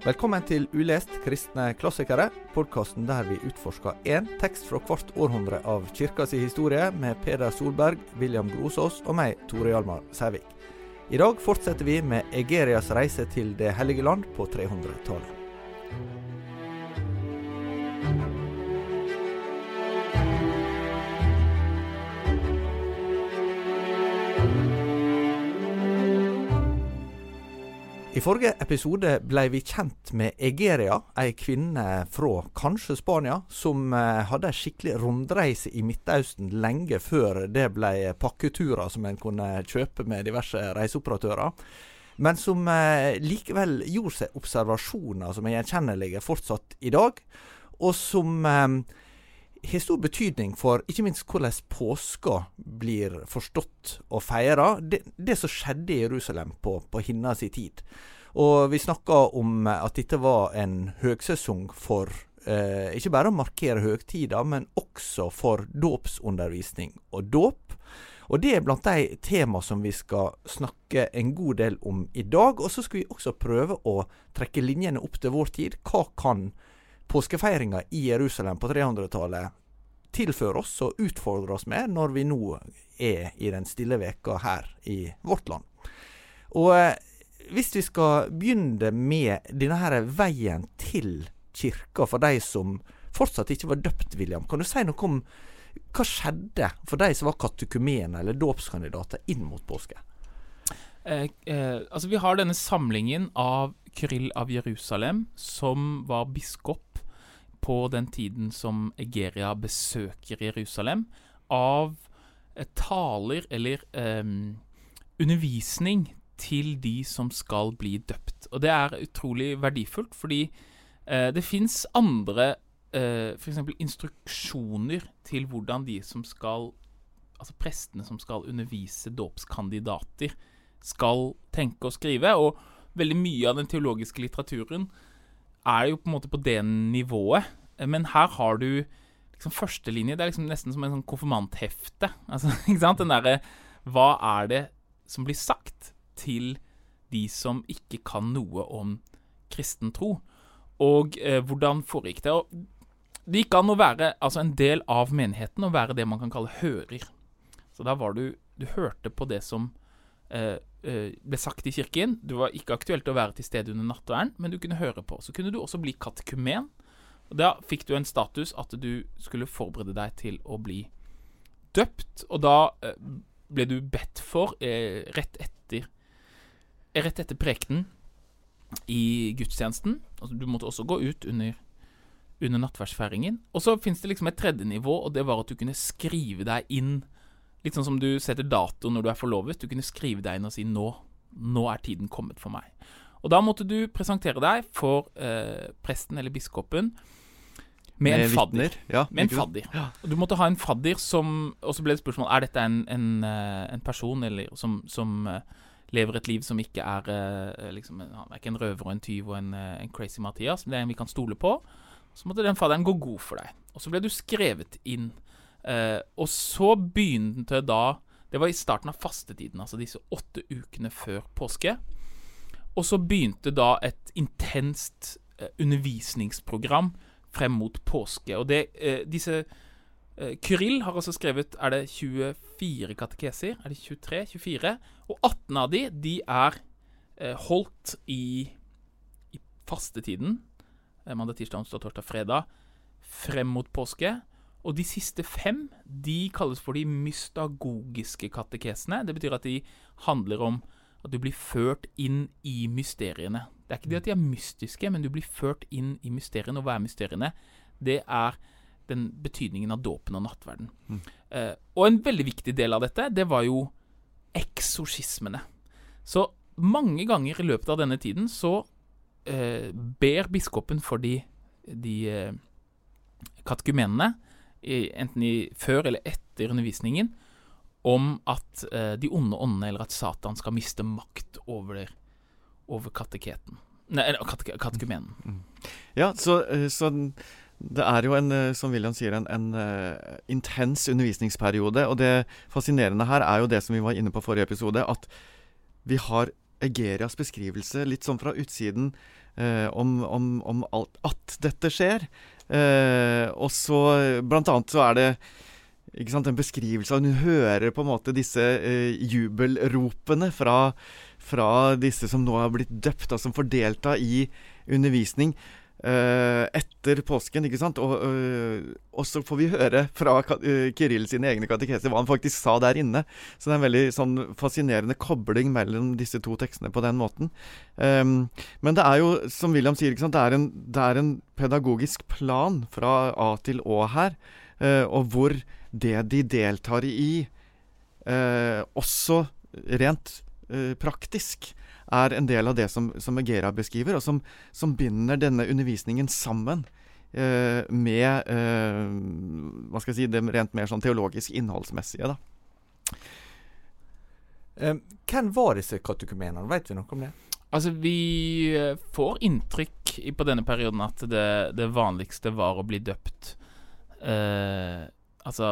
Velkommen til Ulest kristne klassikere, podcasten der vi utforsker en tekst fra hvert århundre av kirkas historie med Peder Solberg, William Grosås og meg, Tore Hjalmar Sævik. I dag fortsetter vi med Egerias reise til det hellige land på 300-tallet. I forrige episode ble vi kjent med Egeria, ei kvinne fra kanskje Spania, som hadde en skikkelig rundreise i Midtøsten lenge før det ble pakketurer som en kunne kjøpe med diverse reiseoperatører, men som likevel gjorde seg observasjoner som er gjenkjennelige fortsatt i dag, og som har stor betydning for ikke minst hvordan påska blir forstått og feiret, det som skjedde i Jerusalem på hennes tid. Og vi snakket om at dette var en høgsesong for ikke bare å markere høgtider, men også for dåpsundervisning og dåp. Og det er blant de tema som vi skal snakke en god del om i dag, og så skal vi også prøve å trekke linjene opp til vår tid. Hva kan påskefeiringa i Jerusalem på 300-tallet tilføre oss og utfordre oss med når vi nå er i den stille veka her i vårt land. Og hvis vi skal begynne med denne her veien til kirka for de som fortsatt ikke var døpt, William, kan du si noe om hva skjedde for de som var katekumener eller dåpskandidater inn mot påske? Altså vi har denne samlingen av Kyrill av Jerusalem, som var biskop på den tiden som Egeria besøker Jerusalem, av taler eller undervisning til de som skal bli døpt. Og det er utrolig verdifullt, fordi det finnes andre, for eksempel instruksjoner til hvordan de som skal, altså prestene som skal undervise dåpskandidater, skal tenke og skrive, og veldig mye av den teologiske litteraturen er jo på en måte på det nivået, men her har du liksom første linje, det er liksom nesten som en sånn konfirmanthefte, altså, ikke sant? Den der, hva er det som blir sagt til de som ikke kan noe om kristen tro, og hvordan foregikk det? Og det gikk an å være altså en del av menigheten, og være det man kan kalle hører. Så da var du hørte på det som ble sagt i kirken. Det var ikke aktuelt å være til stede under nattverden, men du kunne høre på. Så kunne du også bli katekumen, og da fikk du en status at du skulle forberede deg til å bli døpt, og da ble du bedt for rett etter prekenen i gudstjenesten. Altså, du måtte også gå ut under nattverdsfeiringen. Og så finnes det liksom et tredje nivå, og det var at du kunne skrive deg inn, litt sånn som du setter dato når du er forlovet. Du kunne skrive deg inn og si, nå er tiden kommet for meg. Og da måtte du presentere deg for presten eller biskopen med en fadder. Ja, med en fadder. Ja. Og du måtte ha en fadder som, og så ble det spørsmål, er dette en person eller, som lever et liv som ikke er, liksom, han er ikke en røver og en tyv og en crazy Mathias, men det er en vi kan stole på. Så måtte den fadderen gå god for deg. Og så ble du skrevet inn. Og så begynte det var i starten av fastetiden, altså disse 8 ukene før påske, og så begynte da et intenst undervisningsprogram frem mot påske, og Kyrill har også skrevet, er det 24 katekeser, er det 23, 24, og 18 av de er holdt i fastetiden, mandag, tirsdag, onsdag, torsdag, fredag, frem mot påske. Og de siste 5, de kalles for de mystagogiske katekesene. Det betyr at de handler om at du blir ført inn i mysteriene. Det er ikke det at de er mystiske, men du blir ført inn i mysteriene. Og hva er mysteriene? Det er den betydningen av dåpen og nattverden. Og en veldig viktig del av dette, det var jo eksorsismene. Så mange ganger i løpet av denne tiden så ber biskopen for de katekumenene, enten før eller etter undervisningen, om at de onde åndene, eller at Satan skal miste makt over katekumenen. Ja, så det er jo som William sier, en intens undervisningsperiode, og det fascinerende her er jo det som vi var inne på forrige episode, at vi har Egerias beskrivelse litt sånn fra utsiden om alt, at dette skjer. Og så, blant annet så det ikke sant, en beskrivelse av, hun hører på en måte disse jubelropene fra disse som nå har blitt døpt, og som får delta i undervisning etter påsken, ikke sant? Og så får vi høre fra Kirill sine egne katekeser hva han faktisk sa der inne. Så det en veldig sånn fascinerende kobling mellom disse to tekstene på den måten. Men det jo, som William sier, ikke sant? Det en pedagogisk plan fra A til Å her, og hvor det de deltar i også rent praktisk en del av det som Egera beskriver, og som binder denne undervisningen sammen med hva skal jeg si, det rent mer sånn teologisk innholdsmessige da. Hvem var disse katekumenene? Vet vi noe om det? Altså, vi får inntrykk på denne perioden at det vanligste var å bli døpt altså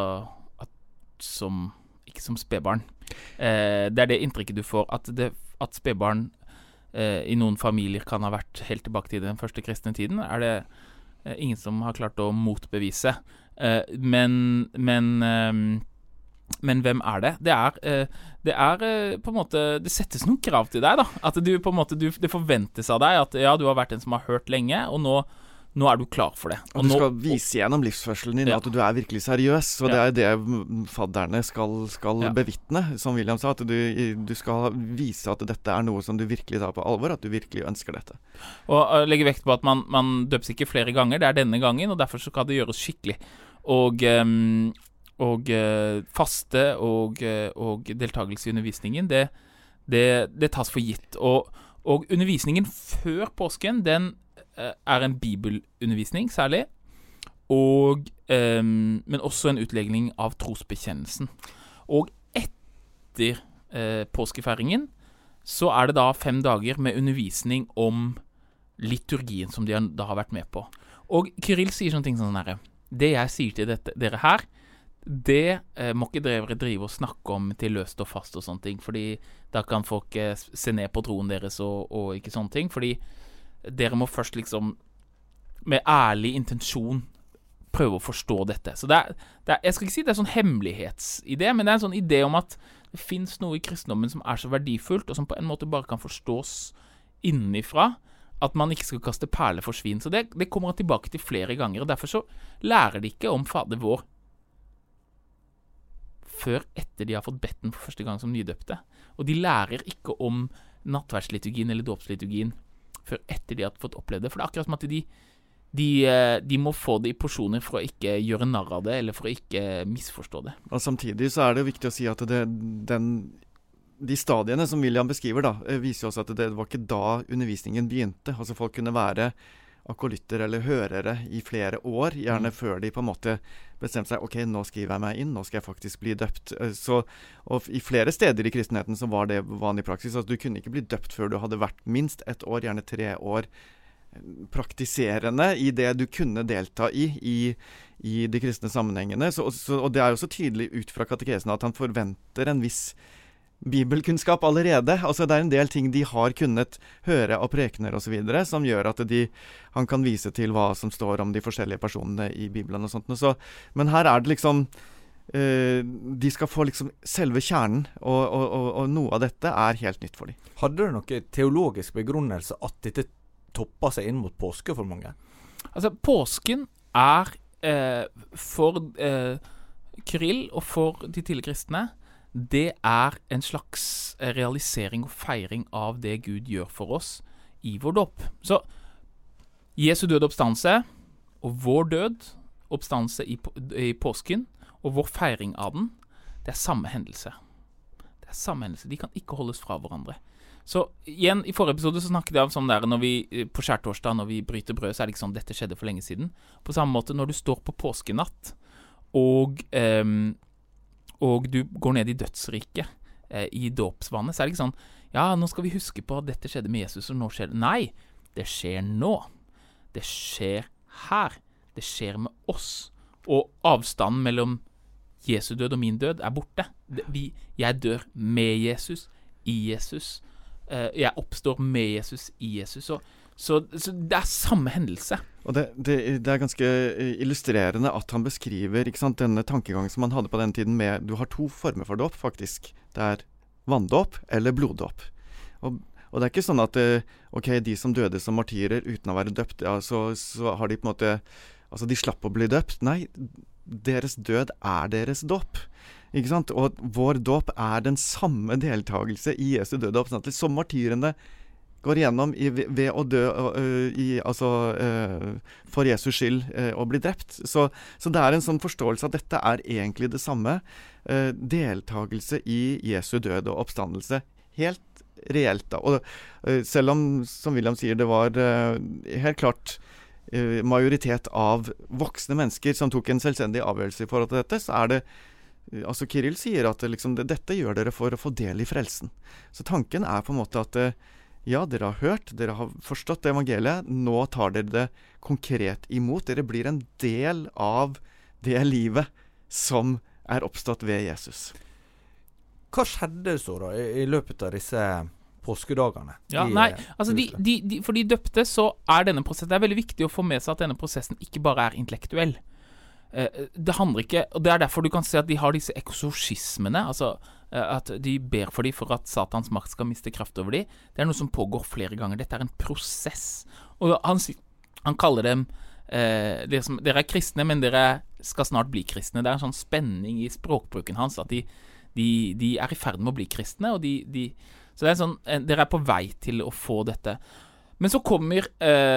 ikke som spedbarn. Det det inntrykket du får, at spedbarn i noen familier kan ha vært helt tilbake til den første kristne tiden, det ingen som har klart å motbevise. Men hvem det? Det på en måte, det settes noen krav til deg da, at du på en måte, det forventes av deg at ja, du har vært en som har hørt lenge, og nå du klar for det. Og du skal vise gjennom livsførselen din at du virkelig seriøs, og det det fadderne skal bevittne, som William sa, at du skal vise at dette noe som du virkelig tar på alvor, at du virkelig ønsker dette. Og legge vekt på at man døpes ikke flere ganger, det denne gangen, og derfor så skal det gjøres skikkelig. Og faste og deltagelse i undervisningen, det tas for gitt. Og undervisningen før påsken, den en bibelundervisning særlig, men også en utlegning av trosbekjennelsen. Og etter påskefeiringen så det da 5 dager med undervisning om liturgien som de da har vært med på. Og Kirill sier sånne ting sånn her: det jeg sier til dere her, det må ikke dere drive og snakke om til løst og fast og sånne ting, fordi da kan folk se ned på troen deres og ikke sånne ting, fordi dere må først liksom med ærlig intensjon prøve å forstå dette. Så jeg skal ikke si det sånn hemmelighetsidé, men det en sånn idé om at det finnes noe i kristendommen som så verdifullt, og som på en måte bare kan forstås innenfra, at man ikke skal kaste perler for svin. Så det kommer han tilbake til flere ganger, og derfor så lærer de ikke om Fader vår før etter de har fått bedt den for første gang som nydøpte. Og de lærer ikke om nattverdsliturgien eller dåpsliturgien før etter de har fått oppleve det. For det akkurat som at de må få det i porsjoner for å ikke gjøre narr av det, eller for å ikke misforstå det. Og samtidig så det viktig å si at de stadiene som William beskriver da, viser oss at det var ikke da undervisningen begynte. Altså folk kunne være akolytter eller hørere i flere år, gjerne før de på en måte bestemte seg, ok, nå skriver jeg meg inn, nå skal jeg faktisk bli døpt. Og i flere steder i kristenheten så var det vanlig praksis, altså du kunne ikke bli døpt før du hadde vært minst 1 år, gjerne 3 år praktiserende i det du kunne delta i de kristne sammenhengene. Og det jo så tydelig ut fra katekesen at han forventer en viss bibelkunnskap allerede. Altså det en del ting de har kunnet høre av prekener og så videre, som gjør at han kan vise til hva som står om de forskjellige personene i Bibelen og sånt. Men her det liksom de skal få liksom selve kjernen, og noe av dette helt nytt for dem. Hadde det noe teologisk begrunnelse at dette toppa seg inn mot påske for mange? Altså, påsken for Kirill og for de tidlige kristne, det en slags realisering og feiring av det Gud gjør for oss i vår dåp. Så Jesu død oppstandelse og vår død oppstandelse i påsken og vår feiring av den, det samme hendelse. Det samme hendelse. De kan ikke holdes fra hverandre. Så igjen, i forrige episode så snakket jeg om sånn der når vi, på skjærtorsdag, når vi bryter brød, så det ikke sånn, dette skjedde for lenge siden. På samme måte, når du står på påskenatt, og du går ned i dødsriket i dåpsvannet, så det ikke sånn, ja, nå skal vi huske på at dette skjedde med Jesus, og nå skjer det. Nei, det skjer nå. Det skjer her. Det skjer med oss. Og avstanden mellom Jesu død og min død borte. Jeg dør med Jesus, i Jesus, jeg oppstår med Jesus i Jesus. Så det samme hendelse. Og det ganske illustrerende at han beskriver, ikke sant, denne tankegangen som han hadde på den tiden med, du har 2 former for dåp faktisk. Det vanndåp eller bloddåp. Og det ikke sånn at, ok, de som døde som martyrer uten å være døpt, ja, så har de på en måte, altså de slapp å bli døpt. Nei, deres død deres dåp. Ikke sant? Og vår dåp den samme deltagelse i Jesu død og oppstandelse som martyrene går igjennom ved å dø for Jesus skyld og bli drept. Så det en sånn forståelse at dette egentlig det samme. Deltagelse i Jesu død og oppstandelse. Helt reelt da. Og selv om, som William sier, det var helt klart majoritet av voksne mennesker som tok en selvstendig avgjørelse i forhold til dette, så det altså Kirill sier at liksom, dette gjør dere for å få del i frelsen. Så tanken på en måte at ja, dere har hørt, dere har forstått det evangeliet, nå tar dere det konkret imot. Dere blir en del av det livet som oppstått ved Jesus. Hva skjedde så da i løpet av disse påskedagene? Ja, nei, altså for de døpte så denne prosessen, det veldig viktig å få med seg at denne prosessen ikke bare intellektuell. Det handler ikke, og det derfor du kan se at de har disse eksorsismene, altså at de ber for dem for at Satans makt skal miste kraft over dem. Det noe som pågår flere ganger. Dette en prosess. Og han kaller dem dere kristne, men dere skal snart bli kristne. Det en sånn spenning i språkbruken hans at de i ferd med å bli kristne, og så det sånn, dere på vei til å få dette. Men så kommer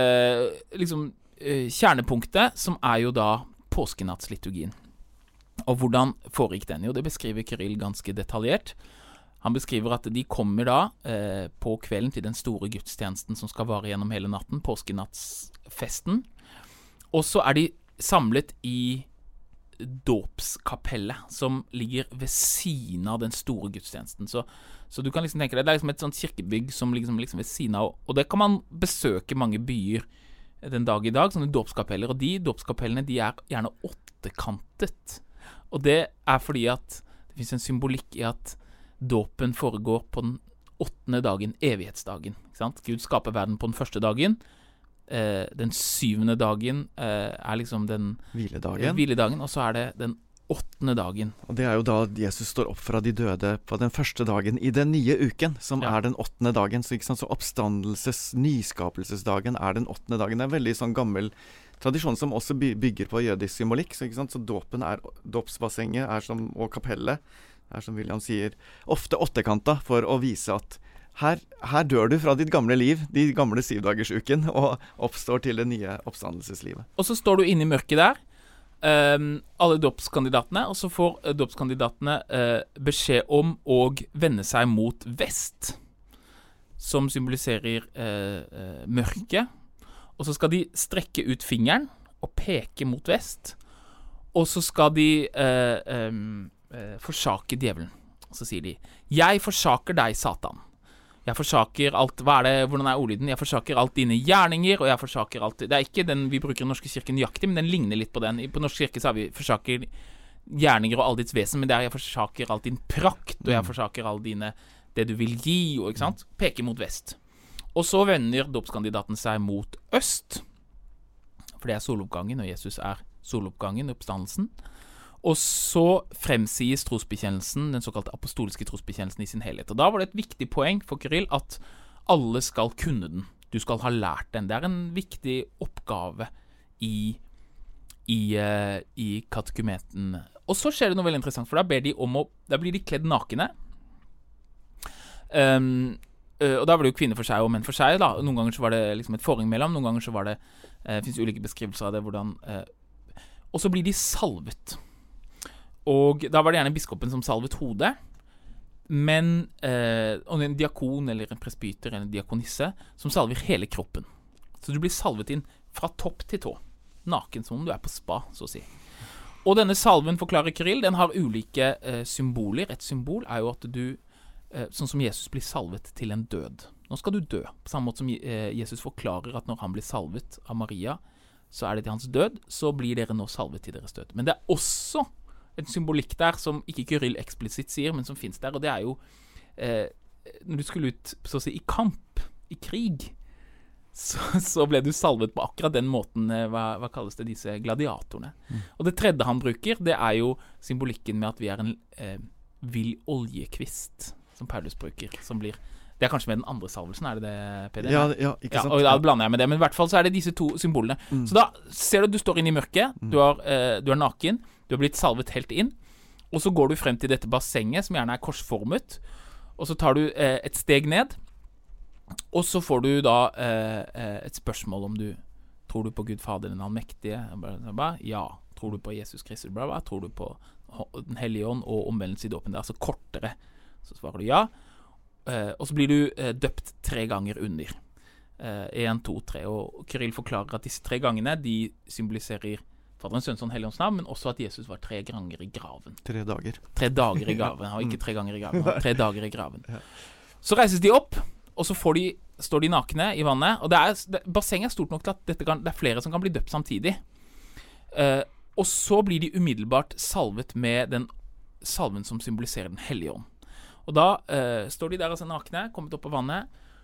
kjernepunktet, som jo da påskenattsliturgien. Og hvordan foregikk den? Jo, det beskriver Kirill ganske detaljert. Han beskriver at de kommer da på kvelden til den store gudstjenesten som skal vare gjennom hele natten, påskenattsfesten. Og så de samlet i dåpskapellet, som ligger ved siden av den store gudstjenesten. Så du kan liksom tenke deg, det liksom et sånt kirkebygg som liksom ved siden av, og det kan man besøke mange byer den dag i dag, sånne dåpskapeller, og de dåpskapellene, de gjerne 8-kantet. Og det fordi at det finnes en symbolikk i at dåpen foregår på den 8. dagen, evighetsdagen. Ikke sant? Gud skaper verden på den første dagen. Den 7. dagen liksom den hviledagen, og så det den 8. dagen. Og det jo da Jesus står opp fra de døde på den første dagen i den nye uken, som den 8. dagen. Så, ikke sant? Så nyskapelsesdagen den 8. dagen. Det en veldig sånn gammel tradisjon som også bygger på jødisk symbolikk. Så, ikke sant? Så dåpen dåpsbassenget og kapellet som William sier, ofte 8-kanta for å vise at her dør du fra ditt gamle liv, de gamle 7-dagersuken, og oppstår til det nye oppstandelseslivet. Og så står du inne i mørket der, alle dåpskandidatene, og så får dåpskandidatene beskjed om å vende seg mot vest, som symboliserer mørket. Og så skal de strekke ut fingeren og peke mot vest, og så skal de forsake djevelen. Og så sier de, jeg forsaker deg, Satan. Jeg forsaker alt, hvordan ordlyden? Jeg forsaker alt dine gjerninger, og jeg forsaker alt. Det ikke den vi bruker i Den norske kirken nøyaktig, men den ligner litt på den. På Norsk kirke så har vi forsaker gjerninger og all ditt vesen, men jeg forsaker alt din prakt, og jeg forsaker all dine, det du vil gi, og ikke sant? Peker mot vest. Og så vender dåpskandidaten seg mot øst, for det soloppgangen, og Jesus soloppgangen, oppstandelsen. Og så fremsies trosbekjennelsen, den såkalte apostoliske trosbekjennelsen i sin helhet. Og da var det et viktig poeng for Kirill at alle skal kunne den. Du skal ha lært den. Det en viktig oppgave i katekumeten. Og så skjer det noe veldig interessant, for da blir de kledd nakne. Og da var det jo kvinner for seg og menn for seg da. Noen ganger så var det liksom et forheng mellom, noen ganger så var det finnes ulike beskrivelser av det, og så blir de salvet. Og da var det gjerne biskopen som salvet hodet, men en diakon eller en presbyter eller en diakonisse som salver hele kroppen. Så du blir salvet inn fra topp til tå, naken som om du på spa, så å si. Og denne salven, forklarer Kirill, den har ulike symboler. Et symbol jo at du, sånn som Jesus blir salvet til en død. Nå skal du dø, på samme måte som Jesus forklarer at når han blir salvet av Maria, så det til hans død, så blir dere nå salvet til deres død. Men det også en symbolikk der som ikke Kirill eksplisitt sier, men som finnes der, og det jo når du skulle ut så å si, i kamp, i krig, så ble du salvet på akkurat den måten, hva kalles det, disse gladiatorene. Og det tredje han bruker, det er jo symbolikken med at vi er en vill oljekvist, som Paulus bruker, som blir... Det er kanskje med den andre salvelsen, er det det, Peder? Ja, ikke sant? Og da blander jeg med det, men i hvert fall så er det disse to symbolene. Så da ser du står inn i mørket, du er naken, du har blitt salvet helt inn, og så går du frem til dette bassenget, som gjerne er korsformet, og så tar du et steg ned, og så får du da et spørsmål om du tror du på Gud Fader den allmektige, ja, tror du på Jesus Kristus, tror du på den hellige ånd og omvendelse i dåpen, det er altså kortere, så svarer du ja, og så blir du døpt 3 ganger under 1, 2, 3, og Kyrill forklarer at disse 3 gangene de symboliserer Faderen, Sønnen, Ånd, Hellig Ånds navn, men også at Jesus var 3 ganger i graven. 3 dager. 3 dager i graven, og ikke 3 ganger i graven, 3 dager i graven. Så reises de opp, og så står de nakne i vannet, og bassenget er stort nok til at det er flere som kan bli døpt samtidig. Og så blir de umiddelbart salvet med den salven som symboliserer den hellige ånd. Og da står de der altså nakne, kommet opp på vannet,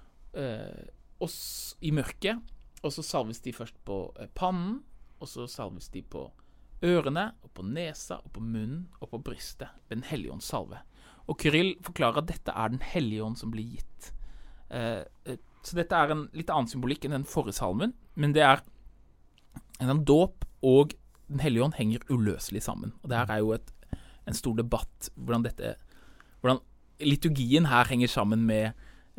i mørket, og så salves de først på pannen, og så salves de på ørene, og på nesa, og på munnen, og på brystet, ved den hellige ånds salve. Og Kyrill forklarer at dette er den hellige ånd som blir gitt. Så dette er en litt annen symbolikk enn den forrige salmen, men det er en dåp og den hellige ånd henger uløselig sammen. Og det her er jo en stor debatt hvordan liturgien her henger sammen med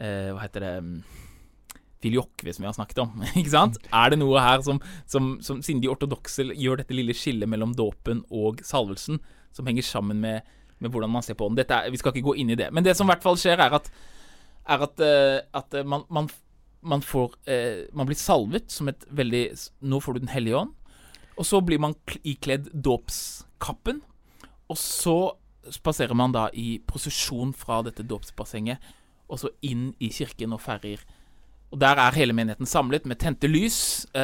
filiokve som vi har snakket om, ikke sant? Er det noe her som siden de ortodokse gjør dette lille skillet mellom dåpen og salvelsen, som henger sammen med hvordan man ser på den? Vi skal ikke gå inn i det. Men det som i hvert fall skjer er at man blir salvet som et veldig... Nå får du den hellige ånd, og så blir man ikledd dåpskappen, og så spasserer man da i prosesjon fra dette dåpsbassenget, og så inn i kirken og feirer. Og der er hele menigheten samlet med tente lys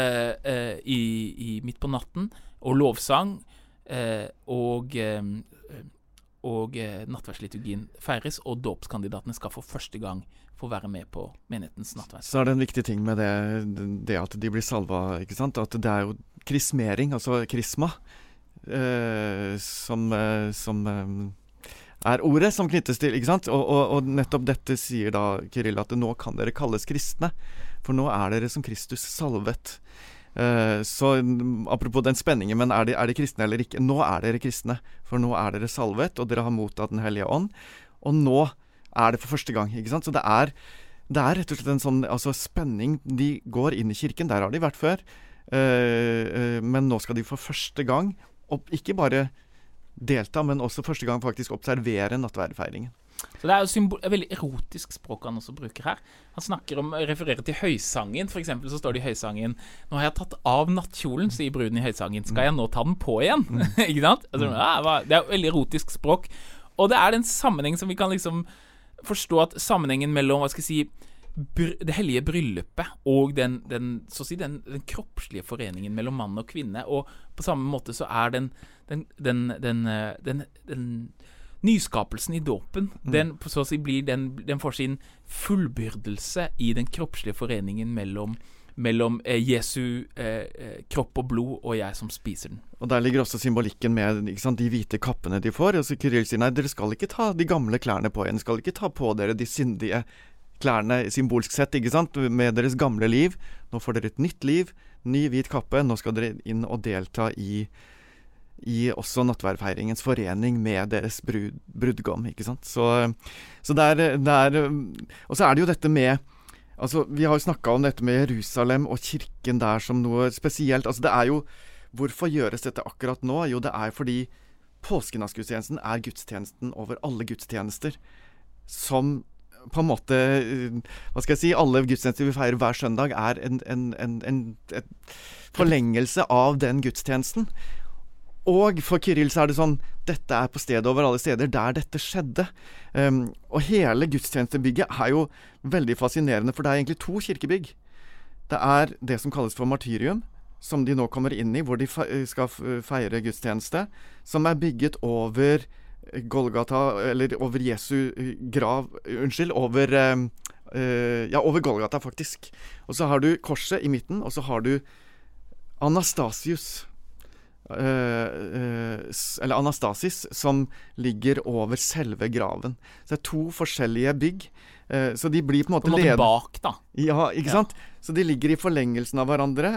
midt på natten, og lovsang, og nattverdsliturgien feires, og dåpskandidatene skal for første gang få være med på menighetens nattverd. Så er det en viktig ting med det at de blir salva, ikke sant? At det er jo krismering, altså krisma, som er ordet som knyttes til, ikke sant? Og nettopp dette sier da Kyrill at nå kan dere kalles kristne, for nå er dere som Kristus salvet. Så apropos den spenningen, men er de kristne eller ikke? Nå er dere kristne, for nå er dere salvet, og dere har mottatt den hellige ånd, og nå er det for første gang, ikke sant? Så det er rett og slett en sånn spenning. De går inn i kirken, der har de vært før, men nå skal de for første gang, ikke bare delta, men også første gang faktisk observere nattverdfeiringen. Så det er jo et veldig erotisk språk han også bruker her. Han refererer til høysangen. For eksempel så står det i høysangen: nå har jeg tatt av nattkjolen, sier bruden i høysangen. Skal jeg nå ta den på igjen? Ikke sant? Det er jo veldig erotisk språk. Og det er den sammenhengen som vi kan liksom forstå, at sammenhengen mellom, det hellige bryllupet og den kroppslige foreningen mellom mann og kvinne, og på samme måte så er den nyskapelsen i dåpen, den får sin fullbyrdelse i den kroppslige foreningen mellom Jesu kropp og blod og jeg som spiser den. Og der ligger også symbolikken med, ikke sant, de hvite kappene de får. Og så Kyrill sier, nei, dere skal ikke ta de gamle klærne på igjen, skal ikke ta på dere de syndige klærne symbolsk sett, ikke sant, med deres gamle liv. Nå får dere et nytt liv, ny hvit kappe, nå skal dere inn og delta i også nattverdfeiringens forening med deres brudgom, ikke sant. Så det er og så er det jo dette med, vi har jo snakket om dette med Jerusalem og kirken der som noe spesielt. Det er jo, hvorfor gjøres dette akkurat nå? Jo, det er fordi påskenattsgudstjenesten er gudstjenesten over alle gudstjenester, som på en måte, alle gudstjenester vi feirer hver søndag er en forlengelse av den gudstjenesten. Og for Kyrill så er det sånn, dette er på stedet over alle steder der dette skjedde. Og hele gudstjenestebygget er jo veldig fascinerende, for det er egentlig 2 kirkebygg. Det er det som kalles for martyrium, som de nå kommer inn i, hvor de skal feire gudstjeneste, som er bygget over Golgata, eller over Jesu grav, over over Golgata faktisk. Og så har du korset i midten, og så har du Anastasius, eller Anastasis, som ligger over selve graven. Så det er to forskjellige bygg. Så de blir på en måte bak, da. Ja, ikke sant? Så de ligger i forlengelsen av hverandre.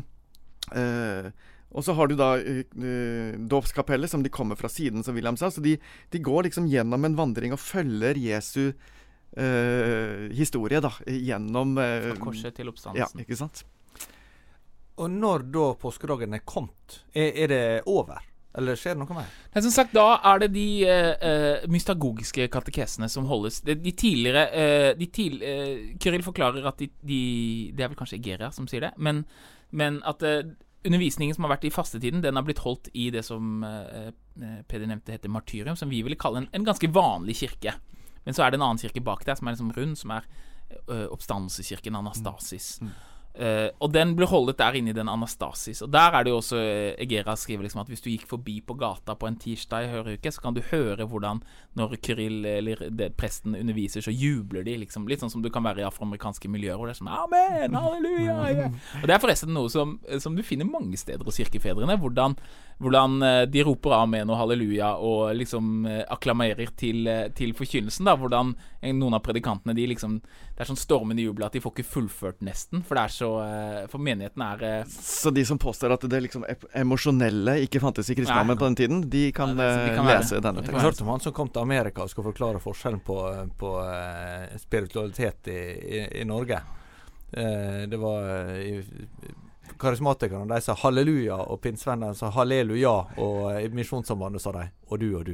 Og så har du da dåpskapellet, som de kommer fra siden, som William sa. Så de går liksom gjennom en vandring og følger Jesu historie, da. Gjennom fra korset til oppstandelsen. Ja, ikke sant? Og når da påskedagen er kommet, er det over? Eller skjer det noe mer? Nei, som sagt, da er det de mystagogiske katekesene som holdes. De tidligere Kyrill forklarer at det er vel kanskje Egeria som sier det, men at undervisningen som har vært i fastetiden, den har blitt holdt i det som Peder nevnte heter martyrium, som vi ville kalle en ganske vanlig kirke. Men så er det en annen kirke bak der som er liksom rund, som er oppstandelsekirken Anastasis. Og den ble holdet der inne i den Anastasis. Og der er det jo også Egeria skriver liksom at hvis du gikk forbi på gata på en tirsdag i høyre så kan du høre hvordan når Kyrill eller presten underviser, så jubler de liksom, litt sånn som du kan være i afroamerikanske miljøer, og det er sånn amen, halleluja, yeah. Og det er forresten noe som du finner mange steder hos kirkefedrene, hvordan de roper amen og halleluja og liksom akklamerer til forkynnelsen, da, hvordan noen av predikantene det er sånn stormende jubel at de får ikke fullført nesten, for det er så for menigheten Så de som påstår at det liksom emosjonelle ikke fantes i kristendommen på den tiden, de kan lese denne teksten. Jeg hørte om han som kom til Amerika og skulle forklare forskjellen på spiritualitet i Norge. Det var karismatikerne, de sa halleluja, og pinnsvennene sa halleluja, og i misjonssambandet sa de og du og du.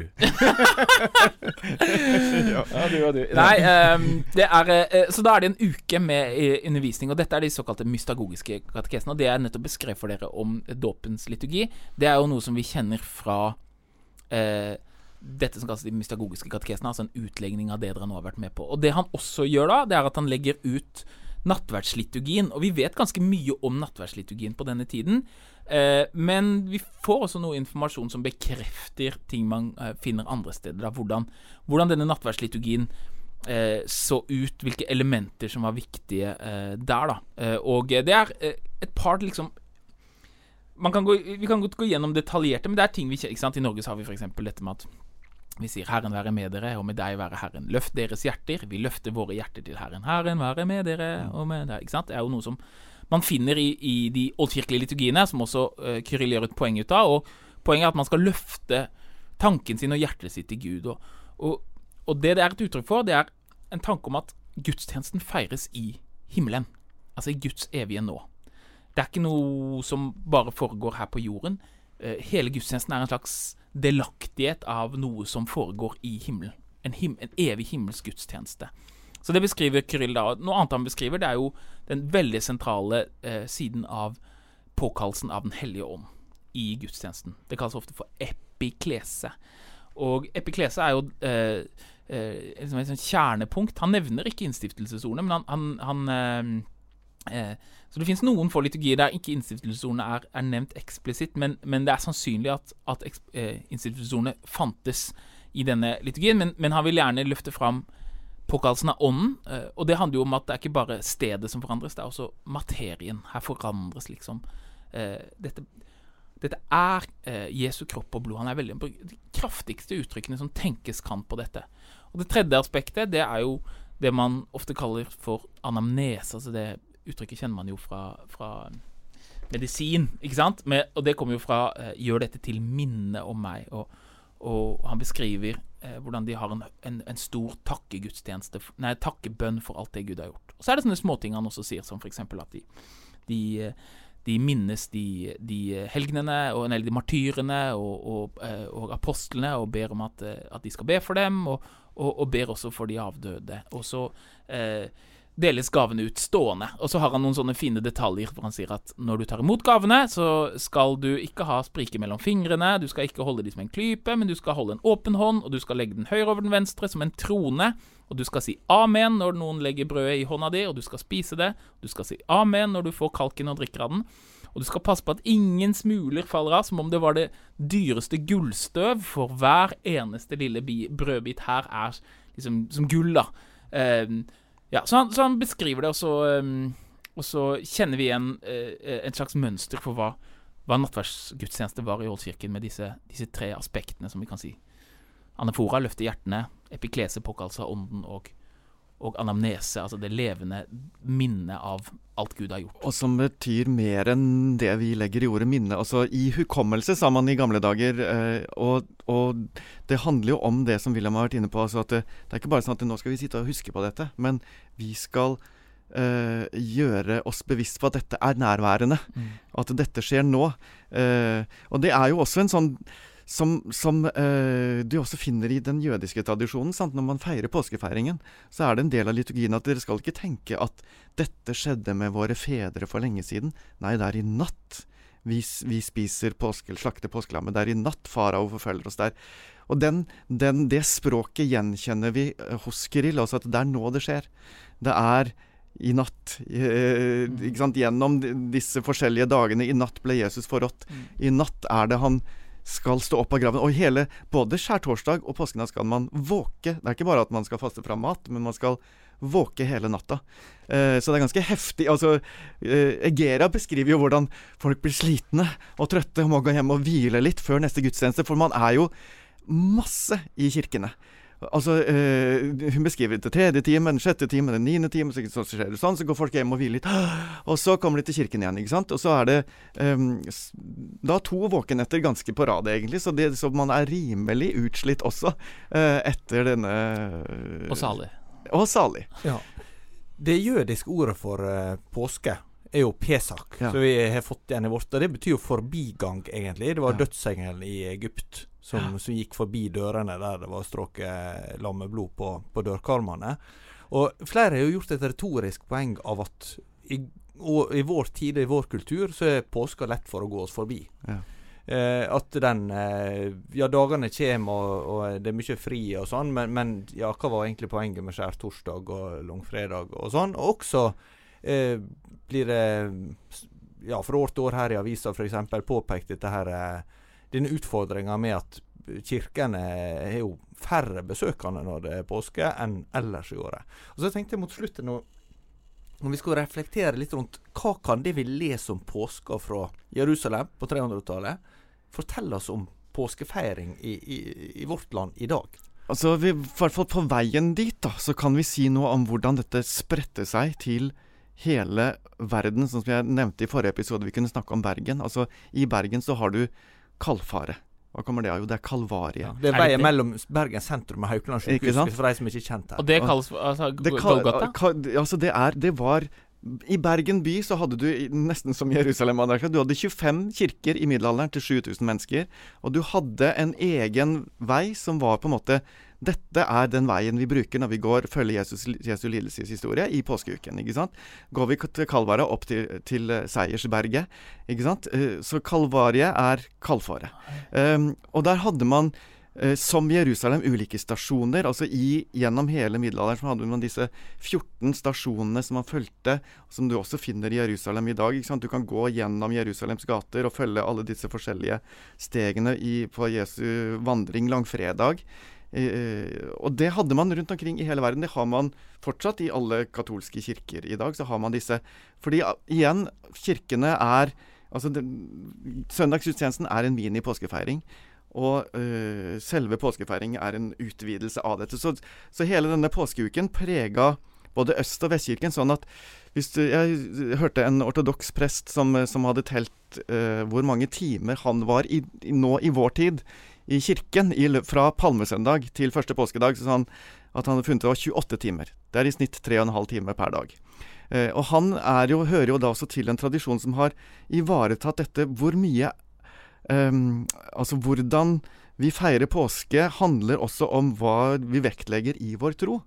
Ja, du og du. Nei, så da er det en uke med undervisning, og dette er de såkalte mystagogiske katekesene, og det er nettopp beskrevet for dere om dåpens liturgi. Det er jo noe som vi kjenner fra dette som kalles de mystagogiske katekesene, altså en utlegning av det dere nå har vært med på. Og det han også gjør da, det er at han legger ut nattverdsliturgien, og vi vet ganske mye om nattverdsliturgien på denne tiden, men vi får også noe informasjon som bekrefter ting man finner andre steder, da, hvordan denne nattverdsliturgien så ut, hvilke elementer som var viktige der da, og det er et par liksom vi kan godt gå gjennom detaljerte, men det er ting vi ikke sant? I Norge så har vi for eksempel dette med at vi sier Herren være med dere, og med deg være Herren. Løft deres hjerter, vi løfter våre hjerter til Herren. Herren være med dere, og med deg. Ikke sant? Det er jo noe som man finner i de oldkirkelige liturgiene, som også Kyrill gjør et poeng ut av, og poenget er at man skal løfte tanken sin og hjertet sitt til Gud. Og det er et uttrykk for, det er en tanke om at gudstjenesten feires i himmelen, altså i Guds evige nå. Det er ikke noe som bare foregår her på jorden. Hele gudstjenesten er en slags delaktighet av noe som foregår i himmelen. En evig himmelsk gudstjeneste. Så det beskriver Kyrill da. Noe annet han beskriver, det er jo den veldig sentrale siden av påkallelsen av den hellige ånd i gudstjenesten. Det kalles ofte for epiklese. Og epiklese er jo et sånt kjernepunkt. Han nevner ikke innstiftelsesordene, men så det finnes noen få liturgier der ikke innstiftelsesordene er nevnt eksplisitt, men det er sannsynlig at innstiftelsesordene fantes i denne liturgien, men han vil gjerne løfte fram påkallelsen av ånden, og det handler jo om at det er ikke bare stedet som forandres, det er også materien. Her forandres liksom dette er Jesu kropp og blod. Han er veldig de kraftigste uttrykkene som tenkes kan på dette. Og det tredje aspektet, det er jo det man ofte kaller for anamnese, altså det uttrykket kjenner man jo fra medisin, ikke sant? Og det kommer jo fra gjør dette til minne om meg, og han beskriver hvordan de har en stor takkebønn for alt det Gud har gjort. Og så er det sånne småting han også sier, som for eksempel at de minnes de helgenene, eller de martyrene og apostlene, og ber om at de skal be for dem, og ber også for de avdøde. Og så deles gavene ut stående. Og så har han noen sånne fine detaljer, hvor han sier at når du tar imot gavene, så skal du ikke ha spriker mellom fingrene, du skal ikke holde de som en klype, men du skal holde en åpen hånd, og du skal legge den høyre over den venstre som en trone, og du skal si amen når noen legger brødet i hånda di, og du skal spise det, du skal si amen når du får kalken og drikker av den. Og du skal passe på at ingen smuler faller av, som om det var det dyreste gullstøv, for hver eneste lille brødbit her liksom som gull da. Så han beskriver det, og så kjenner vi igjen et slags mønster for hva nattverdsgudstjeneste var i Ålkirken, med disse 3 aspektene, som vi kan si. Anafora, løfte hjertene, epiklese, påkallelse av ånden, og anamnese, altså det levende minnet av alt Gud har gjort. Og som betyr mer enn det vi legger i ordet minne. Altså i hukommelse, sa man i gamle dager, og det handler jo om det som William har vært inne på, altså at det er ikke bare sånn at nå skal vi sitte og huske på dette, men vi skal gjøre oss bevisst på at dette er nærværende, at dette skjer nå. Og det er jo også en sånn som du også finner i den jødiske tradisjonen, sant? Når man feirer påskefeiringen, så er det en del av liturgien at dere skal ikke tenke at dette skjedde med våre fedre for lenge siden. Nei, det er i natt vi spiser slakter påskelammet. Det er i natt farao forfølger oss der. Og det språket gjenkjenner vi hos Kirill, også at det er nå det skjer. Det er i natt, ikke sant? Gjennom disse forskjellige dagene, i natt ble Jesus forrådt. I natt er det han skal stå opp av graven, og både skjærtorsdag og påskenatt skal man våke. Det er ikke bare at man skal faste fra mat, men man skal våke hele natta. Så det er ganske heftig. Altså, Egera beskriver jo hvordan folk blir slitne og trøtte og må gå hjem og hvile litt før neste gudstjeneste, for man er jo masse i kirkene. Altså, hun beskriver det til 3. time, den 6. time, den 9. time, så skjer det sånn, så går folk hjem og hviler litt, og så kommer de til kirken igjen, ikke sant? Og så er det da 2 våkenetter ganske på rad egentlig, så man er rimelig utslitt også etter denne Og salig. Og salig. Ja. Det jødiske ordet for påske er jo Pesak, så vi har fått igjen i vårt, og det betyr jo forbigang egentlig. Det var dødsengelen i Egypt som gikk forbi dørene der det var stråket lammeblod på dørkarmene. Og flere har jo gjort et retorisk poeng av at i vår tid, i vår kultur, så er påska lett for å gå oss forbi. Ja. At dagene kommer og det er mye fri og sånn, men hva var egentlig poenget med skjærtorsdag og langfredag og sånn? Og også blir det fra år til år her i avisa for eksempel påpekt denne utfordringen med at kirkene er jo færre besøkende når det er påske enn ellers i året. Og så tenkte jeg mot slutten om vi skal reflektere litt rundt hva kan det vi lese om påska fra Jerusalem på 300-tallet fortelle oss om påskefeiring i vårt land i dag? Altså, i hvert fall på veien dit da, så kan vi si noe om hvordan dette spredte seg til hele verden, sånn som jeg nevnte i forrige episode. Vi kunne snakke om Bergen. Altså, i Bergen så har du Kalfare. Hva kommer det av? Jo, det er Kalvarie. Ja, det er veien mellom Bergen sentrum og Haukeland sykehus, for de som ikke er kjent her. Og det kalles Golgata? Altså, det var i Bergen by så hadde du nesten som Jerusalem, du hadde 25 kirker i middelalderen til 7000 mennesker, og du hadde en egen vei som var på en måte, dette er den veien vi bruker når vi følger Jesu lidelses historie i påskeuken, ikke sant? Går vi til Kalvaria opp til Seiersberget, ikke sant? Så Kalvarie er Kalfare. Og der hadde man som Jerusalem ulike stasjoner, altså gjennom hele middelalderen så hadde man disse 14 stasjonene som man følte, som du også finner i Jerusalem i dag, ikke sant? Du kan gå gjennom Jerusalems gater og følge alle disse forskjellige stegene på Jesu vandring langfredag. Og det hadde man rundt omkring i hele verden. Det har man fortsatt i alle katolske kirker i dag, så har man disse. Fordi igjen, kirkene søndagsgudstjenesten er en mini-påskefeiring, og selve påskefeiringen er en utvidelse av dette. Så hele denne påskeuken preget både Øst- og Vestkirken, sånn at jeg hørte en ortodoks prest som hadde telt hvor mange timer han var nå i vår tid i kirken fra palmesøndag til første påskedag, så sa han at han hadde funnet det var 28 timer. Det er i snitt 3,5 timer per dag. Og han hører jo da også til en tradisjon som har ivaretatt dette hvor mye altså hvordan vi feirer påske handler også om hva vi vektlegger i vår tro.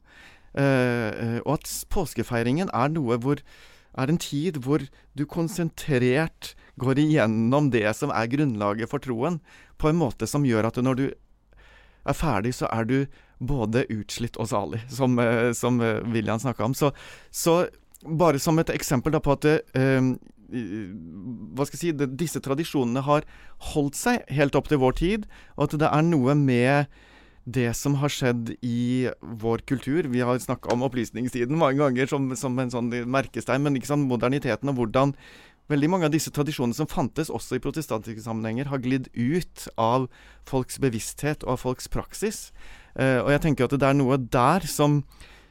Og at påskefeiringen er en tid hvor du konsentrert går igjennom det som er grunnlaget for troen, på en måte som gjør at når du er ferdig, så er du både utslitt og salig, som William snakket om. Så bare som et eksempel da på at hva skal jeg si, disse tradisjonene har holdt seg helt opp til vår tid, og at det noe med det som har skjedd i vår kultur. Vi har snakket om opplysningstiden mange ganger som en sånn merkestein, men ikke sant, moderniteten og hvordan veldig mange av disse tradisjonene som fantes også i protestantiske sammenhenger har glidd ut av folks bevissthet og av folks praksis. Og jeg tenker at det noe der som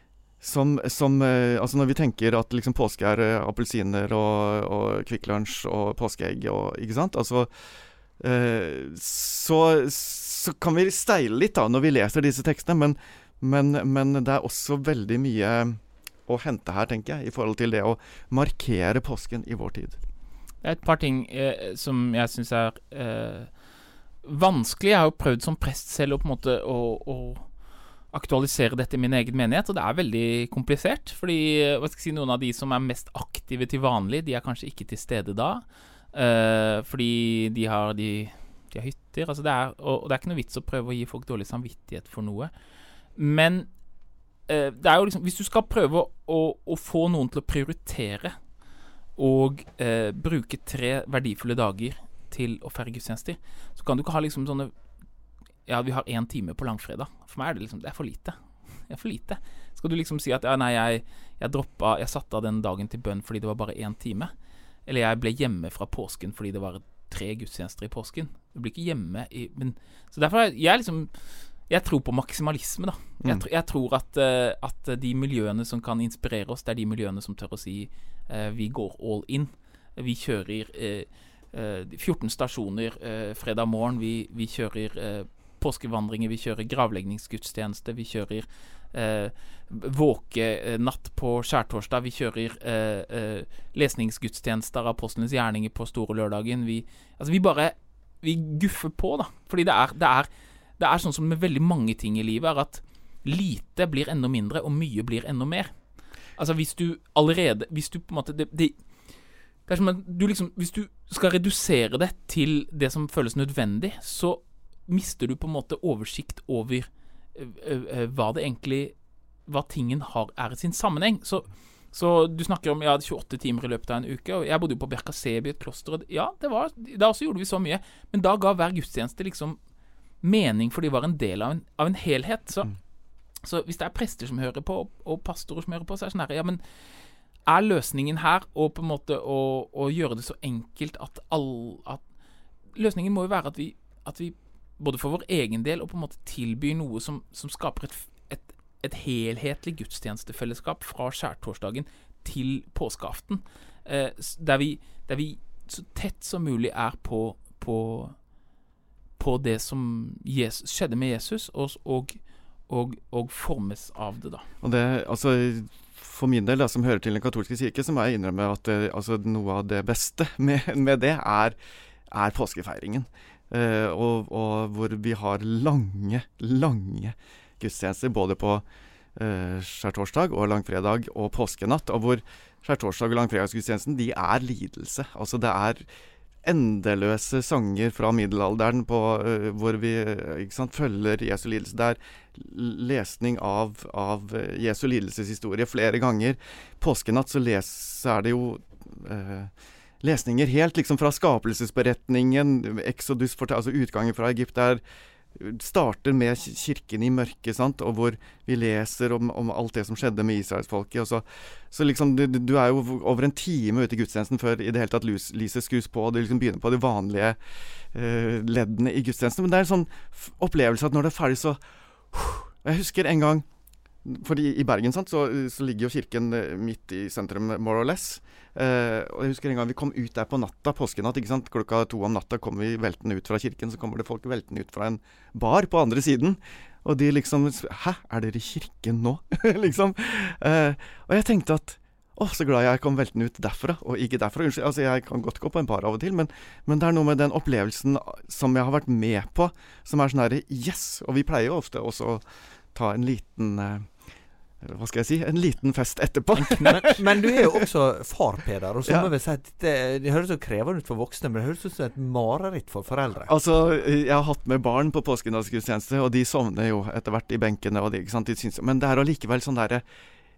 altså når vi tenker at liksom påske appelsiner og Kvikk Lunsj og påskeegg og, ikke sant? Altså, så kan vi steile litt da når vi leser disse tekstene, men det også veldig mye å hente her, tenker jeg, i forhold til det å markere påsken i vår tid. Det et par ting som jeg synes vanskelig. Jeg har jo prøvd som prest selv å på en måte å aktualisere dette i min egen menighet, og det veldig komplisert, fordi hva skal jeg si, noen av de som mest aktive til vanlig, de kanskje ikke til stede da, fordi de har hytter, altså og det ikke noe vits å prøve å gi folk dårlig samvittighet for noe, men det jo liksom, hvis du skal prøve å få noen til å prioritere og bruke 3 verdifulle dager til å feire gudstjenester, så kan du ikke ha liksom sånne, ja, vi har 1 time på langfredag. For meg det liksom, det for lite. Det for lite. Skal du liksom si at, ja, nei, jeg satte av den dagen til bønn fordi det var bare 1 time, eller jeg ble hjemme fra påsken fordi det var 3 gudstjenester i påsken. Du blir ikke hjemme så derfor jeg tror på maksimalisme da. Jeg tror at de miljøene som kan inspirere oss, det de miljøene som tør å si vi går all in. Vi kjører 14 stasjoner fredag morgen, vi kjører påskevandringer, vi kjører gravlegningsgudstjeneste, vi kjører våkenatt på skjærtorsdag, vi kjører lesningsgudstjenester av apostlenes gjerninger på store lørdagen, vi guffer på da, fordi det sånn som med veldig mange ting i livet at lite blir enda mindre og mye blir enda mer. Altså hvis du på en måte det som at du liksom, hvis du skal redusere det til det som føles nødvendig, så mister du på en måte oversikt over hva det egentlig, hva tingen i sin sammenheng. Så du snakker om 28 timer i løpet av en uke, og jeg bodde jo på Bjerkasebi, et kloster, og ja, da også gjorde vi så mye, men da ga hver gudstjeneste liksom mening, for de var en del av en helhet. Så hvis det prester som hører på, og pastorer som hører på, så det sånn her, ja, men løsningen her å på en måte å gjøre det så enkelt at løsningen må jo være at vi både for vår egen del og på en måte tilbyr noe som skaper et helhetlig gudstjenestefellesskap fra skjærtorsdagen til påskeaften, der vi så tett som mulig på det som skjedde med Jesus og formes av det da. Og det, altså for min del, som hører til den katolske kirke, så må jeg innrømme at noe av det beste med det påskefeiringen. Og hvor vi har lange gudstjenester, både på skjærtorsdag og langfredag og påskenatt, og hvor skjærtorsdag og langfredagsgudstjenesten, de lidelse. Altså det endeløse sanger fra middelalderen hvor vi følger Jesu lidelse. Det lesning av Jesu lidelseshistorie flere ganger. Påskenatt så det jo lesninger helt liksom fra skapelsesberetningen, Exodus, altså utgangen fra Egypt, starter med kirken i mørket, sant? Og hvor vi leser om alt det som skjedde med Israelsfolket. Og så liksom, du jo over en time ute i gudstjenesten før i det hele tatt lyset skrus på, og du liksom begynner på de vanlige leddene i gudstjenesten. Men det en sånn opplevelse at når det ferdig, så jeg husker en gang, fordi i Bergen sant, så ligger jo kirken midt i sentrum, more or less. Og jeg husker en gang vi kom ut der på natta, påskenatt, ikke sant? 2:00 om natta kom vi veltende ut fra kirken, så kommer det folk veltende ut fra en bar på andre siden. Og de liksom, hæ, dere i kirken nå? liksom. Og jeg tenkte at, så glad jeg kom veltende ut derfra, og ikke derfra. Unnskyld, altså jeg kan godt gå på en bar av og til, men det noe med den opplevelsen som jeg har vært med på, som sånn her, yes! Og vi pleier jo ofte også å ta en liten hva skal jeg si, en liten fest etterpå. men du jo også far, Peder, og så må vi si at det høres så krevende ut for voksne, men det høres ut som et mareritt for foreldre. Altså, jeg har hatt med barn på påskedagsgudstjeneste, og de sovner jo etter hvert i benkene, og de, ikke sant, de synes, men det allikevel sånn der,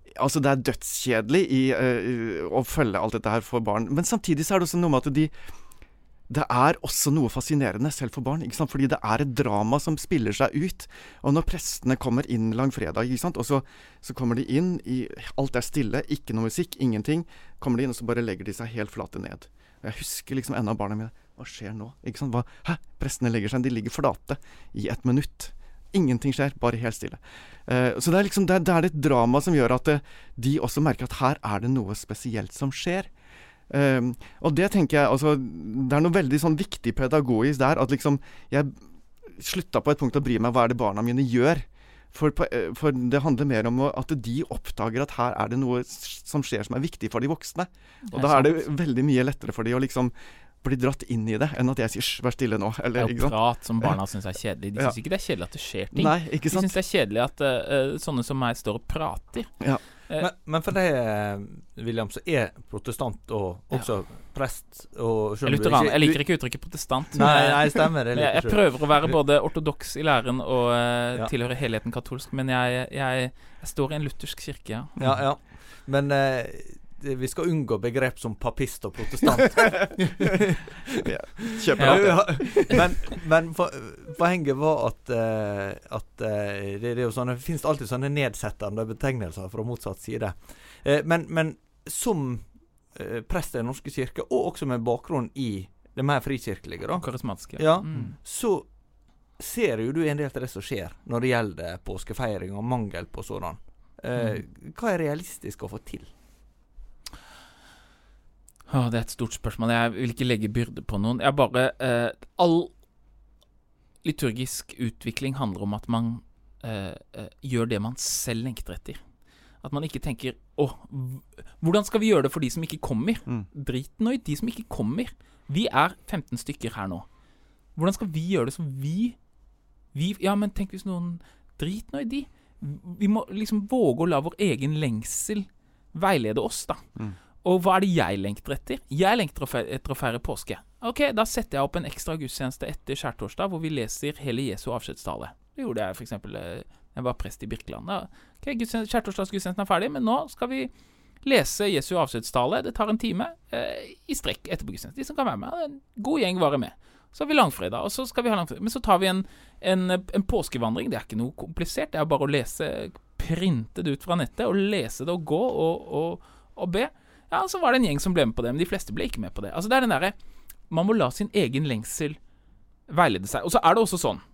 Altså, det dødskjedelig å følge alt dette her for barn. Men samtidig så det også noe med at det også noe fascinerende selv for barn, ikke sant? Fordi det et drama som spiller seg ut. Og når prestene kommer inn langfredag, ikke sant? Og så kommer de inn, alt stille, ikke noe musikk, ingenting. Kommer de inn, og så bare legger de seg helt flate ned. Og jeg husker liksom en av barna mine, hva skjer nå? Ikke sant? Hæ? Prestene legger seg, de ligger flate i 1 minutt. Ingenting skjer, bare helt stille. Så det liksom, det et drama som gjør at de også merker at her det noe spesielt som skjer. Og det tenker jeg, altså, det noe veldig sånn viktig pedagogisk der, at liksom, jeg slutta på et punkt å bry meg hva det barna mine gjør. For det handler mer om at de oppdager at her det noe som skjer som viktig for de voksne. Og da det veldig mye lettere for de å liksom bli dratt inn i det, enn at jeg sier, vær stille nå. Eller, det jo prat som barna synes kjedelig. De synes ikke det kjedelig at det skjer ting. Nei, ikke sant? De synes det kjedelig at sånne som meg står og prater. Ja. Men for deg, William, så protestant og også prest og jeg liker ikke uttrykket protestant. Nei, stemmer det. Jeg prøver å være både ortodoks i læren og tilhøre helheten katolsk, men jeg står i en luthersk kirke, ja. Ja. Men vi skal unngå begrep som papist og protestant. Kjøper det. Men poenget var at det jo sånne, det finnes alltid sånne nedsettende betegnelser fra motsatt side. Men som prest i Den norske kirke, og også med bakgrunn i det mer frikirkelige, da, karismatiske, så ser jo du en del til det som skjer når det gjelder påskefeiring og mangel på sådan. Hva realistisk å få til? Det et stort spørsmål. Jeg vil ikke legge byrde på noen. All liturgisk utvikling handler om at man gjør det man selv lengter etter. At man ikke tenker, hvordan skal vi gjøre det for de som ikke kommer? Drit nå i de som ikke kommer. Vi 15 stykker her nå. Hvordan skal vi gjøre det som vi ja, men tenk hvis noen drit nå i de. Vi må liksom våge å la vår egen lengsel veilede oss da. Og hva det jeg lengter etter? Jeg lengter etter å feire påske. Ok, da setter jeg opp en ekstra gudstjeneste etter skjærtorsdag, hvor vi leser hele Jesu avskjedstale. Det gjorde jeg for eksempel, jeg var prest i Birkeland. Ok, skjærtorsdagsgudstjenesten ferdig, men nå skal vi lese Jesu avskjedstale. Det tar en time i strekk etterpå gudstjenesten. De som kan være med, en god gjeng var med. Så har vi langfredag, og så skal vi ha langfredag. Men så tar vi en påskevandring. Det ikke noe komplisert, det bare å lese, printe det ut fra nettet, og lese det og gå og be. Ja, så var det en gjeng som ble med på det, men de fleste ble ikke med på det. Altså det den der, man må la sin egen lengsel veilede seg. Og så det også sånn,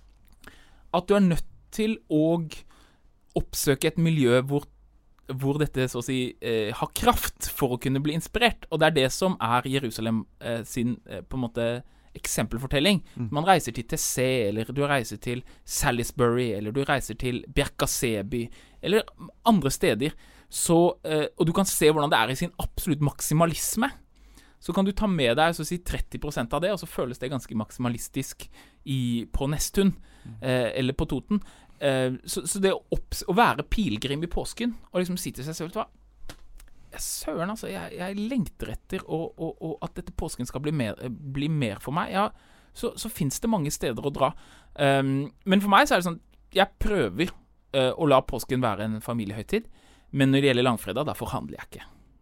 at du nødt til å oppsøke et miljø hvor dette så å si har kraft for å kunne bli inspirert. Og det det som Jerusalem sin på en måte eksempelfortelling. Man reiser til Tessé, eller du reiser til Salisbury, eller du reiser til Bjerkaseby, eller andre steder. Så, og du kan se hvordan det i sin absolutt maksimalisme. Så kan du ta med deg så å si 30% av det, og så føles det ganske maksimalistisk på Nesttun, eller på Toten. Så det å være pilgrim i påsken, og liksom si til seg selv, søren, altså, jeg lengter etter og at dette påsken skal bli mer for meg, ja, så finnes det mange steder å dra. Men for meg så det sånn, jeg prøver å la påsken være en familiehøytid, men når det gjelder langfredag, da forhandler jeg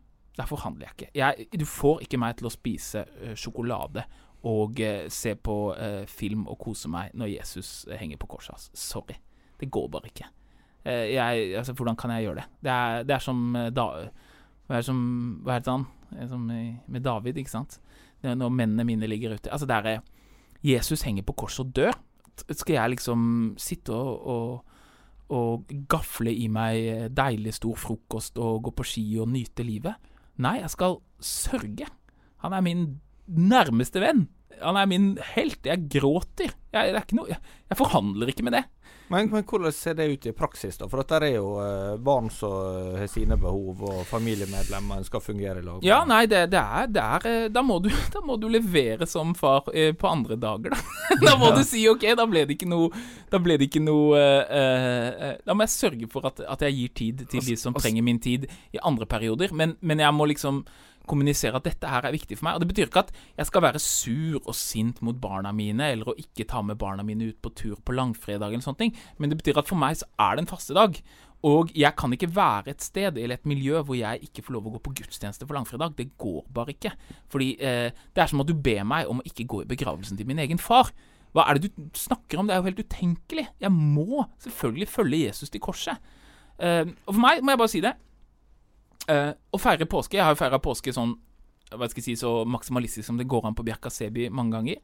ikke. Du får ikke meg til å spise sjokolade og se på film og kose meg når Jesus henger på korset. Sorry, det går bare ikke. Hvordan kan jeg gjøre det? Det som hva heter han? Som med David, ikke sant? Når mennene mine ligger ute. Altså Jesus henger på korset og dør. Skal jeg liksom sitte og gafle i meg deilig stor frokost og gå på ski og nyte livet? Nei, jeg skal sørge. Han min nærmeste venn. Han min helt. Jeg gråter. Jeg forhandler ikke med det. Men hvordan ser det ut i praksis da? For at det jo barn som har sine behov, og familiemedlemmer skal fungere i lag. Ja, nei, da må du levere som far på andre dager, da. Da må du si, ok, da ble det ikke noe, da må jeg sørge for at jeg gir tid til de som trenger min tid i andre perioder, men jeg må liksom kommunisere at dette her viktig for meg, og det betyr ikke at jeg skal være sur og sint mot barna mine, eller å ikke ta med barna mine ut på tur på langfredag eller sånne ting, men det betyr at for meg så det en fastedag, Og jeg kan ikke være et sted eller et miljø hvor jeg ikke får lov å gå på gudstjeneste for langfredag. Det går bare ikke. Fordi det som at du ber meg om å ikke gå i begravelsen til min egen far. Hva det du snakker om? Det jo helt utenkelig. Jeg må selvfølgelig følge Jesus til korset. Og for meg må jeg bare si det. Å feire påske, jeg har jo feiret påske sånn, hva skal jeg si, så maksimalistisk som det går an på Bjerka Sebi mange ganger.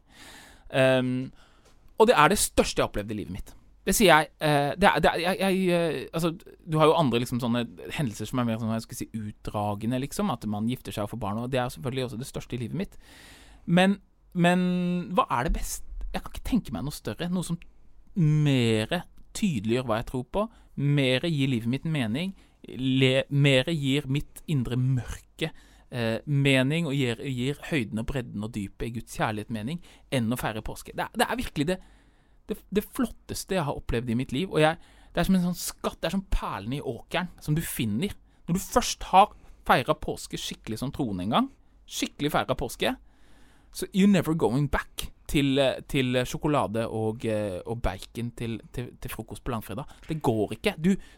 Og det det største jeg opplevde i livet mitt. Det sier jeg, altså, du har jo andre liksom sånne hendelser som mer sånn, jeg skal si, utdragende, liksom, at man gifter seg og får barn, og det selvfølgelig også det største i livet mitt. Men hva det beste? Jeg kan ikke tenke meg noe større, noe som mer tydeliggjør hva jeg tror på, mer gir livet mitt mening, mer gir mitt indre mørke mening, og gir høyden og bredden og dypet i Guds kjærlighet mening, enn å feire påske. Det virkelig det flotteste jeg har opplevd i mitt liv, og det som en sånn skatt, det som perlen i åkeren, som du finner. Når du først har feiret påske skikkelig som troende en gang, skikkelig feiret påske, så you're never going back til sjokolade og bacon til frokost på langfredag. Det går ikke.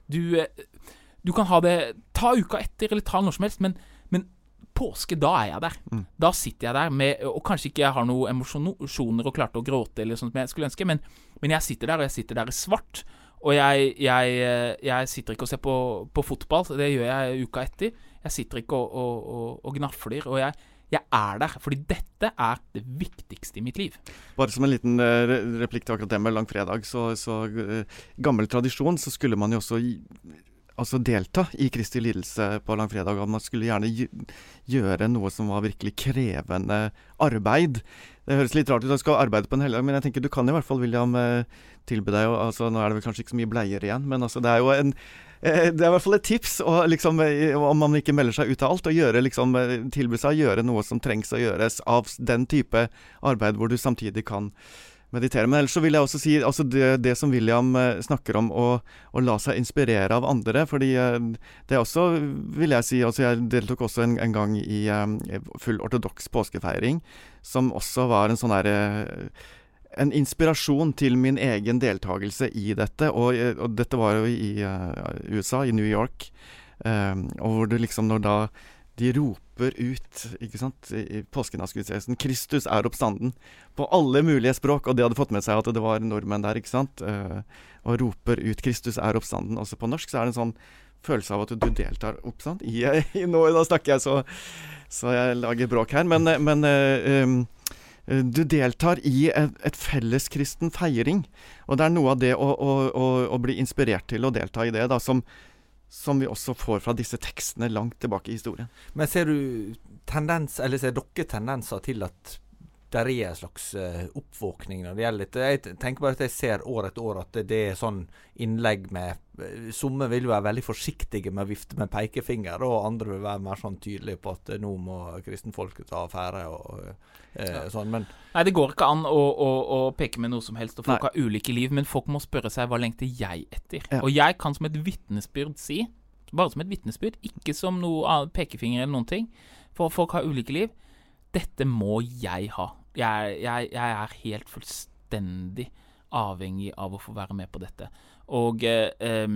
Du kan ha det, ta uka etter, eller ta noe som helst, men påske, da jeg der. Da sitter jeg der med, og kanskje ikke jeg har noen emosjoner og klarte å gråte eller sånt som jeg skulle ønske, men jeg sitter der, og jeg sitter der i svart, og jeg sitter ikke og ser på fotball, det gjør jeg uka etter. Jeg sitter ikke og gnafler, og jeg der, fordi dette det viktigste i mitt liv. Bare som en liten replikk til akkurat det med langfredag, så gammel tradisjon, så skulle man jo også delta i Kristi lidelse på langfredag, og man skulle gjerne gjøre noe som var virkelig krevende arbeid. Det høres litt rart ut at du skal arbeide på en helligdag, men jeg tenker du kan i hvert fall, William, tilby deg, altså nå det vel kanskje ikke så mye bleier igjen, men altså det jo det i hvert fall et tips, og liksom, om man ikke melder seg ut av alt, og gjøre, liksom, tilby seg å gjøre noe som trengs å gjøres av den type arbeid, hvor du samtidig kan meditere. Men ellers så vil jeg også si, altså det som William snakker om, å la seg inspirere av andre, fordi det også, vil jeg si, altså jeg deltok også en gang i full ortodoks påskefeiring, som også var en sånn en inspirasjon til min egen deltagelse i dette, og dette var jo i USA, i New York, og hvor det liksom, når da de roper ut, ikke sant, i påskenattgudstjenesten, Kristus oppstanden, på alle mulige språk, og de hadde fått med seg at det var nordmenn der, ikke sant, og roper ut, Kristus oppstanden. Også på norsk så det en sånn følelse av at du deltar oppstand i noe, da snakker jeg så jeg lager bråk her, men du deltar i et felleskristen feiring, og det noe av det å bli inspirert til å delta i det, da, som vi også får fra disse tekstene langt tilbake i historien. Men ser du ser dere tendenser til at det en slags oppvåkning når det gjelder dette? Jeg tenker bare at jeg ser år etter år at det sånn innlegg med somme vil være veldig forsiktige med å vifte med pekefinger, og andre vil være mer sånn tydelige på at nå må kristenfolket ta affære og sånn, men Nei, det går ikke an å peke med noe som helst, og folk har ulike liv, men folk må spørre seg, hva lengter jeg etter? Ja. Og jeg kan som et vitnesbyrd si, bare som et vitnesbyrd, ikke som noe pekefinger eller noen ting, for folk har ulike liv. Dette må jeg ha. Jeg helt fullstendig avhengig av å få være med på dette. Og det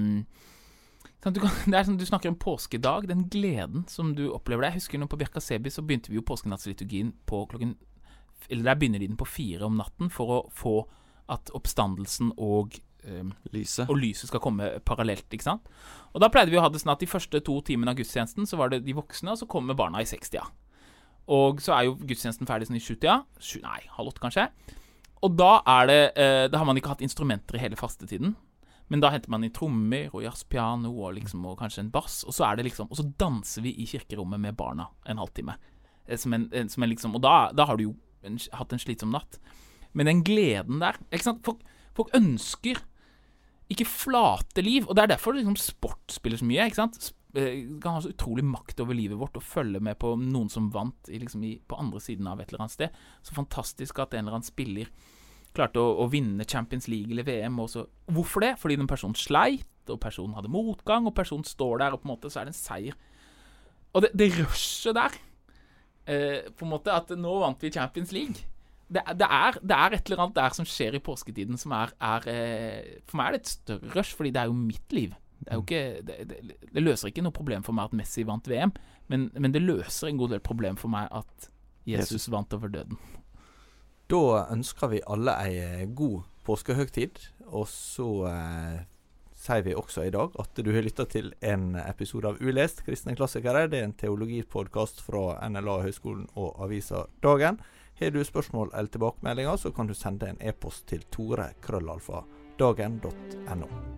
som du snakker om påskedag, den gleden som du opplever der. Jeg husker nå på Bjerka Sebi så begynte vi jo påskenattsliturgien på der begynner de den på 4 om natten for å få at oppstandelsen og lyset skal komme parallelt, ikke sant? Og da pleide vi å ha det sånn at de første 2 timene av gudstjenesten så var det de voksne, og så kommer barna i 60, ja. Og så jo gudstjenesten ferdig sånn i 7-tida. Nei, 7:30 kanskje. Og da da har man ikke hatt instrumenter i hele fastetiden. Men da henter man i trommer og jazzpiano og, liksom, og kanskje en bass. Og så det liksom, og så danser vi i kirkerommet med barna en halvtime. Som en liksom, og da har du jo hatt en slitsom natt. Men den gleden der, ikke sant? Folk ønsker ikke flate liv, og det derfor liksom sport spiller så mye, ikke sant? Kan ha så utrolig makt over livet vårt og følge med på noen som vant på andre siden av et eller annet sted. Så fantastisk at en eller annen spiller klarte å vinne Champions League eller VM også. Hvorfor det? Fordi den personen sleit, og personen hadde motgang, og personen står der, og på en måte så det en seier. Og det rushet der, på en måte at nå vant vi Champions League. Det et eller annet der som skjer i påsketiden som for meg det et større rush, fordi det jo mitt liv. Det er jo ikke det løser ikke noe problem for meg at Messi vant VM, men det løser en god del problem for meg at Jesus vant over døden. Da ønsker vi alle ei god påskehøgtid, og så sier vi også i dag at du har lyttet til en episode av Ulest, kristne klassikere. Det er en teologipodcast fra NLA Høgskolen og Avisa Dagen. Har du spørsmål eller tilbakemeldinger, så kan du sende en e-post til tore@dagen.no.